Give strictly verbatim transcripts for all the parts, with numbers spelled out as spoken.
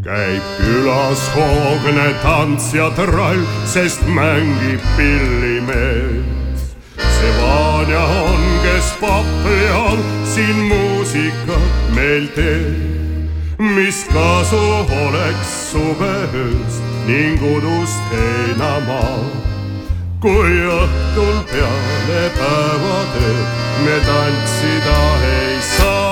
käib külas hoogne tantsija trall, sest mängib pillimees. See Vanja on, kes pappi all siin muusikat meil teeb. Mis kasu oleks suveööst ning udust heinamaal, kui õhtul peale päevatööd me tantsida ei saa.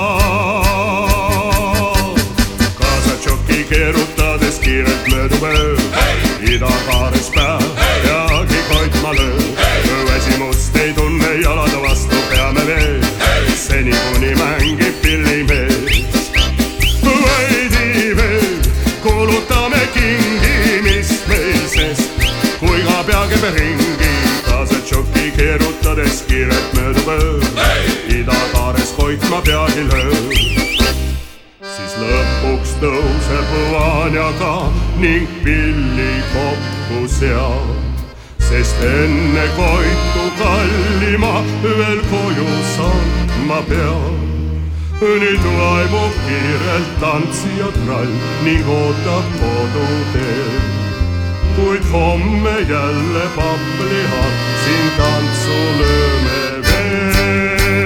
Keerutades kiirelt möödub öö, idakaares päev peagi koitma lööb. Väsimust ei tunne, jalade vastu peame veel, seni kuni mängib pillimees. Veidi veel kuulutame kingi, mis meil sest, kui ka peagi me ringi. Kasatšoki keerutades kiirelt möödub öö, idakaares koitma peagi lööb. Siis lõpuks tõuseb Vanjaga ning pilli kokku seab, sest enne koitu kallima veel koju saatma peab. Nüüd vaibub kiirelt tantsija trall ning ootab koduteel, kuid homme jälle paplihad siin tantsu lööme veel.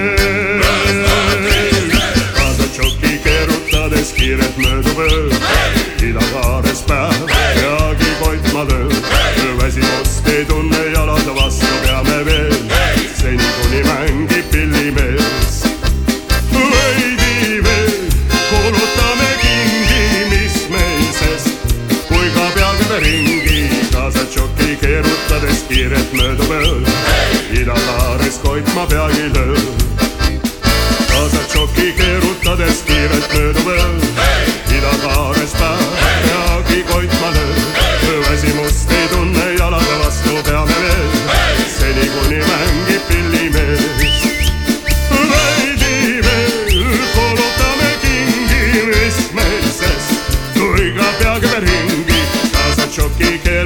Kiirelt möödub öö, idakaares päev peagi koitma lööb. Väsimust ei tunne, jalade vastu peame veel, seni kuni mängib pillimees. Veidi veel kuulutame kingi, mis meil sest, kui ka peagi me ringi. Kasatšoki keerutades kiirelt möödub öö, idakaares koitma peagi lööb. Kasatšoki keerutades kiirelt möödub öö, idakaares päev peagi koitma lööb. Väsimust ei tunne, jalade vastu peame veel, seni kuni mängib pillimees. Veidi veel kuulutame kingi, mis meil sest, kui ka peagi me ringi. Kasatšoki keerutades